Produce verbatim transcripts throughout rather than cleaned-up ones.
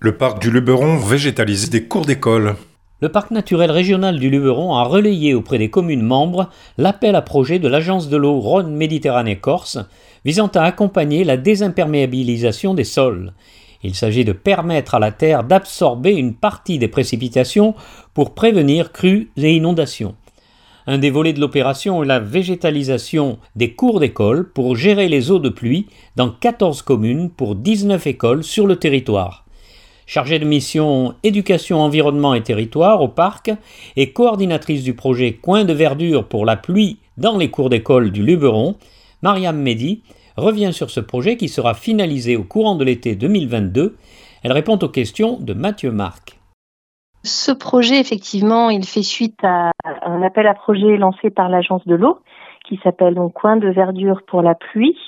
Le parc du Luberon végétalise des cours d'école. Le parc naturel régional du Luberon a relayé auprès des communes membres l'appel à projet de l'agence de l'eau Rhône-Méditerranée-Corse visant à accompagner la désimperméabilisation des sols. Il s'agit de permettre à la terre d'absorber une partie des précipitations pour prévenir crues et inondations. Un des volets de l'opération est la végétalisation des cours d'école pour gérer les eaux de pluie dans quatorze communes pour dix-neuf écoles sur le territoire. Chargée de mission éducation, environnement et territoire au parc et coordinatrice du projet Coin de verdure pour la pluie dans les cours d'école du Luberon, Mariam Mehdi revient sur ce projet qui sera finalisé au courant de l'été deux mille vingt-deux. Elle répond aux questions de Mathieu Marc. Ce projet, effectivement, il fait suite à un appel à projet lancé par l'agence de l'eau qui s'appelle donc Coin de verdure pour la pluie.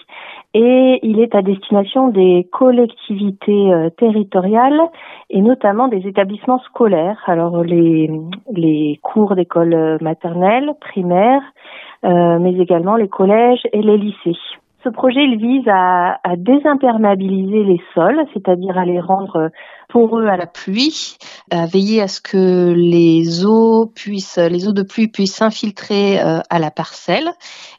Et il est à destination des collectivités euh, territoriales et notamment des établissements scolaires. Alors les, les cours d'école maternelle, primaire, euh, mais également les collèges et les lycées. Ce projet, il vise à, à désimperméabiliser les sols, c'est-à-dire à les rendre poreux à la pluie, à veiller à ce que les eaux puissent, les eaux de pluie puissent s'infiltrer euh, à la parcelle,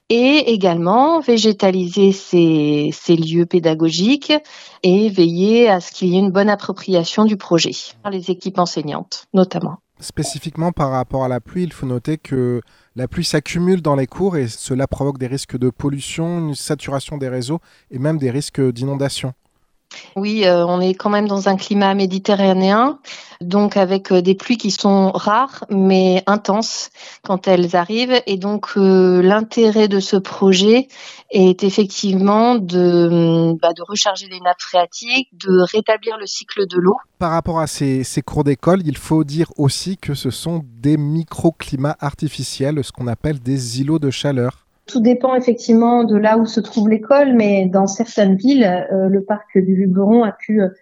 et également végétaliser ces, ces lieux pédagogiques et veiller à ce qu'il y ait une bonne appropriation du projet par les équipes enseignantes, notamment. Spécifiquement par rapport à la pluie, il faut noter que la pluie s'accumule dans les cours et cela provoque des risques de pollution, une saturation des réseaux et même des risques d'inondation. Oui, euh, on est quand même dans un climat méditerranéen, donc avec euh, des pluies qui sont rares mais intenses quand elles arrivent. Et donc euh, l'intérêt de ce projet est effectivement de, bah, de recharger les nappes phréatiques, de rétablir le cycle de l'eau. Par rapport à ces, ces cours d'école, il faut dire aussi que ce sont des microclimats artificiels, ce qu'on appelle des îlots de chaleur. Tout dépend effectivement de là où se trouve l'école, mais dans certaines villes, euh, le parc du Luberon a pu euh,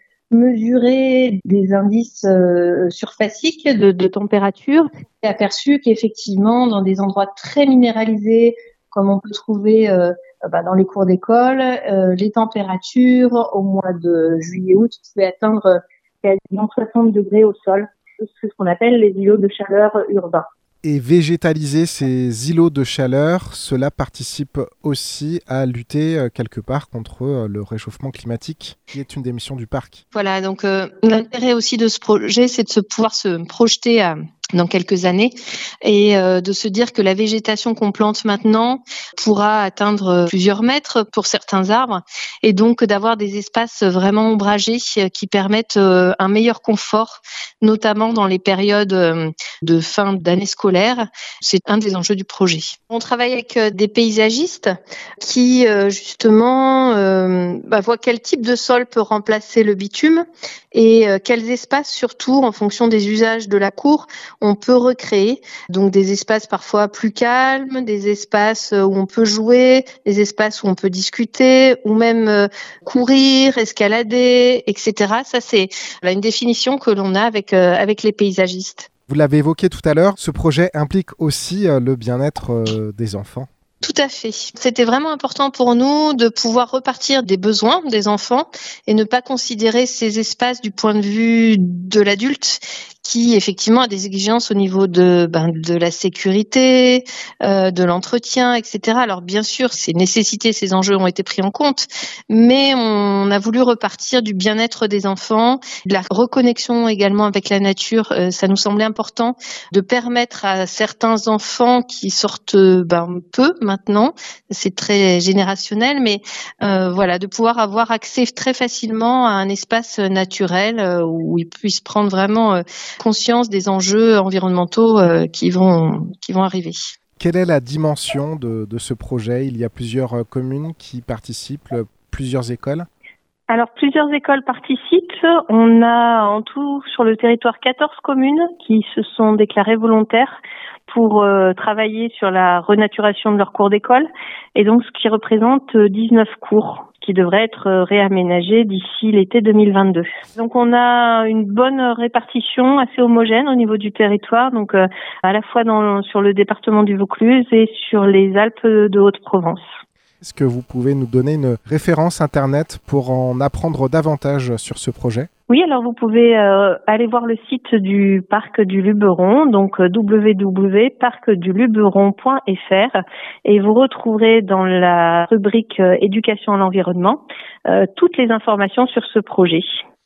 mesurer des indices euh, surfaciques de, de température et aperçu qu'effectivement, dans des endroits très minéralisés, comme on peut trouver euh, bah, dans les cours d'école, euh, les températures au mois de juillet-août pouvaient atteindre quasiment soixante degrés au sol. C'est ce qu'on appelle les îlots de chaleur urbains. Et végétaliser ces îlots de chaleur, cela participe aussi à lutter euh, quelque part contre euh, le réchauffement climatique, qui est une des missions du parc. Voilà, donc euh, l'intérêt aussi de ce projet, c'est de se pouvoir se projeter à dans quelques années et euh, de se dire que la végétation qu'on plante maintenant pourra atteindre plusieurs mètres pour certains arbres et donc d'avoir des espaces vraiment ombragés qui permettent euh, un meilleur confort, notamment dans les périodes euh, de fin d'année scolaire. C'est un des enjeux du projet. On travaille avec euh, des paysagistes qui euh, justement euh, bah, voient quel type de sol peut remplacer le bitume et euh, quels espaces surtout en fonction des usages de la cour on peut recréer, donc des espaces parfois plus calmes, des espaces où on peut jouer, des espaces où on peut discuter, ou même euh, courir, escalader, et cetera. Ça, c'est là, une définition que l'on a avec, euh, avec les paysagistes. Vous l'avez évoqué tout à l'heure, ce projet implique aussi euh, le bien-être euh, des enfants. Tout à fait. C'était vraiment important pour nous de pouvoir repartir des besoins des enfants et ne pas considérer ces espaces du point de vue de l'adulte qui effectivement a des exigences au niveau de ben, de la sécurité, euh, de l'entretien, et cetera. Alors bien sûr, ces nécessités, ces enjeux ont été pris en compte, mais on a voulu repartir du bien-être des enfants, de la reconnexion également avec la nature. Euh, ça nous semblait important de permettre à certains enfants qui sortent ben, peu maintenant, c'est très générationnel, mais euh, voilà, de pouvoir avoir accès très facilement à un espace naturel euh, où ils puissent prendre vraiment euh, conscience des enjeux environnementaux euh, qui vont qui vont arriver. Quelle est la dimension de, de ce projet ? Il y a plusieurs euh, communes qui participent, plusieurs écoles. Alors, plusieurs écoles participent. On a en tout sur le territoire quatorze communes qui se sont déclarées volontaires pour euh, travailler sur la renaturation de leurs cours d'école, et donc ce qui représente dix-neuf cours qui devraient être réaménagés d'ici l'été deux mille vingt-deux. Donc on a une bonne répartition assez homogène au niveau du territoire, donc euh, à la fois dans, sur le département du Vaucluse et sur les Alpes de Haute-Provence. Est-ce que vous pouvez nous donner une référence Internet pour en apprendre davantage sur ce projet ? Oui, alors vous pouvez euh, aller voir le site du Parc du Luberon, donc w w w point parc du luberon point f r, et vous retrouverez dans la rubrique euh, éducation à l'environnement euh, toutes les informations sur ce projet.